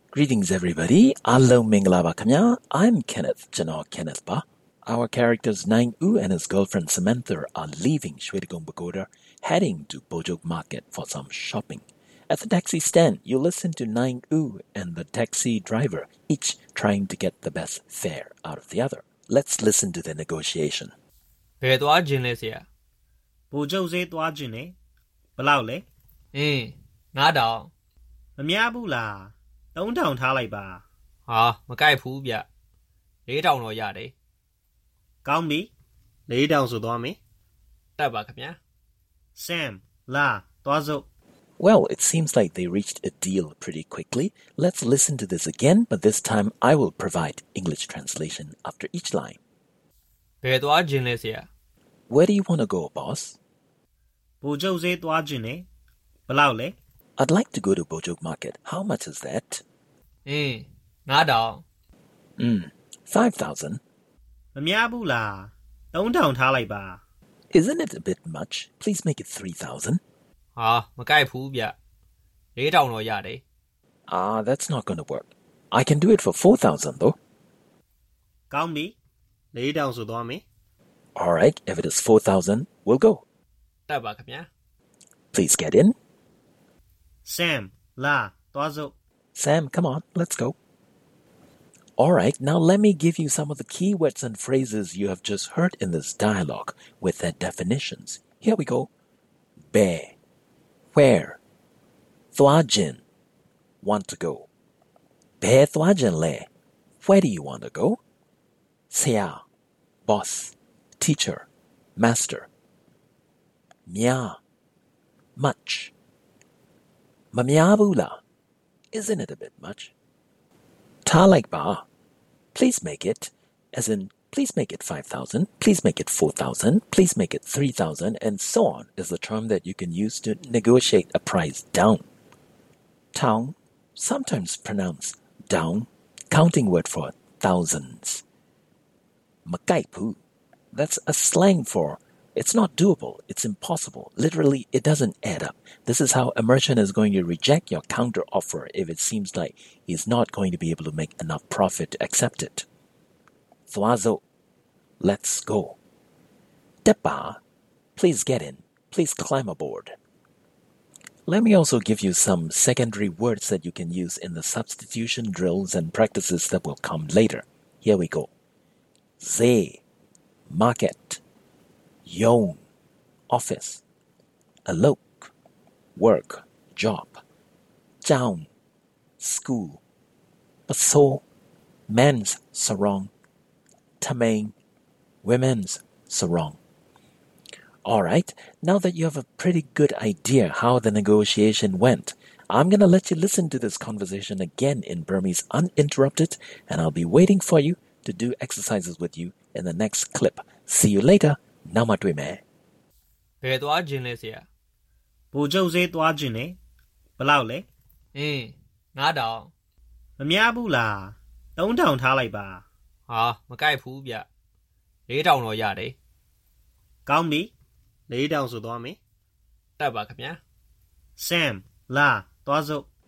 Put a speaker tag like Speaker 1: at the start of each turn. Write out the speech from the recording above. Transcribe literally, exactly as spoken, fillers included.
Speaker 1: Greetings everybody, Allo Mingalaba Kamya. I'm Kenneth, Jano Kenneth Ba. Our characters Nang U and his girlfriend Samantha are leaving Shwedagon Pagoda, heading to Bojok Market for some shopping. At the taxi stand, you listen to Nang U and the taxi driver, each trying to get the best fare out of the other. Let's listen to the negotiation.
Speaker 2: ဘယ်သွားခြင်းလဲဆရာ
Speaker 3: ဗိုလ်ချုပ်ဈေးသွားခြင်းနဲ့ဘယ်လောက်လဲ
Speaker 2: အင်းငါးတောင်
Speaker 3: မများဘူးလားသုံးထောင်ထားလိုက်ပါ
Speaker 2: ဟာမကြိုက်ဘူးဗျလေးတောင်တော့ရတယ်
Speaker 3: ကောင်းပြီလေးထောင်ဆိုသွားမယ်
Speaker 2: တက်ပါခင်ဗျာ
Speaker 3: Sam လာသွားစို့
Speaker 1: Well, it seems like they reached a deal pretty quickly. Let's listen to this again, but this time I will provide English translation after each line.
Speaker 2: ဘယ်သွားခြင်းလဲဆရာ
Speaker 1: Where do you want to go, boss?
Speaker 3: ဗိုလ်ချုပ်ဈေးသွားခြင်းနဲ့ဘယ်လောက်လဲ
Speaker 1: I'd like to go to Bojok Market. How much is that?
Speaker 2: အင်းငါးတောင်
Speaker 1: Hmm, five thousand.
Speaker 3: မများဘူးလားသုံးထောင်ထားလိုက်ပါ
Speaker 1: Isn't it a bit much? Please make it three thousand.
Speaker 2: ဟာမကြိုက်ဘူးဗျလေးတောင်တော့ရတယ်
Speaker 1: Ah, that's not going to work. I can do it for four thousand though.
Speaker 3: ကောင်းပြီလေးထောင်ဆိုသွားမယ်
Speaker 1: All right, if it is four thousand, we'll go.
Speaker 2: တက်ပါခင်ဗျာ
Speaker 1: Please get in.
Speaker 3: Sam လာသွားစို့
Speaker 1: Sam, come on, let's go. All right, now let me give you some of the key words and phrases you have just heard in this dialogue with their definitions. Here we go. Bear. Where? Thwajin. Want to go. Bear thwajin le. Where do you want to go? Sia. Boss. Teacher. Master. Mya. Much. Mamyabula. Isn't it a bit much? Ta like ba. Please make it, as in, please make it five thousand, please make it four thousand, please make it three thousand, and so on is the term that you can use to negotiate a price down. Town, sometimes pronounced down, counting word for thousands. Makaipu, that's a slang for it's not doable, it's impossible. Literally, it doesn't add up. This is how a merchant is going to reject your counter offer if it seems like he's not going to be able to make enough profit to accept it. Thwazo, let's go. Tepa, please get in. Please climb aboard. Let me also give you some secondary words that you can use in the substitution drills and practices that will come later. Here we go. Zay, market. Yon, office. Alok, work, job. Down, school. Paso, men's sarong. Tamang, women's sarong. All right, now that you have a pretty good idea how the negotiation went, I'm going to let you listen to this conversation again in Burmese uninterrupted, and I'll be waiting for you to do exercises with you in the next clip. See you later. Now what we may.
Speaker 2: ဘယ်သွားခြင်းလဲဆရာ
Speaker 3: ဗိုလ်ချုပ်ဈေးသွားခြင်းနဲ့ဘယ်လောက်လဲ
Speaker 2: အင်းငါးတောင်
Speaker 3: မများဘူးလားသုံးထောင်ထားလိုက်ပါ
Speaker 2: ဟာမကြိုက်ဘူးဗျလေးတောင်တော့ရတယ်
Speaker 3: ကောင်းပြီလေးထောင်ဆိုသွားမယ်
Speaker 2: တက်ပါခင်ဗျာ
Speaker 3: Sam လာသွားစို့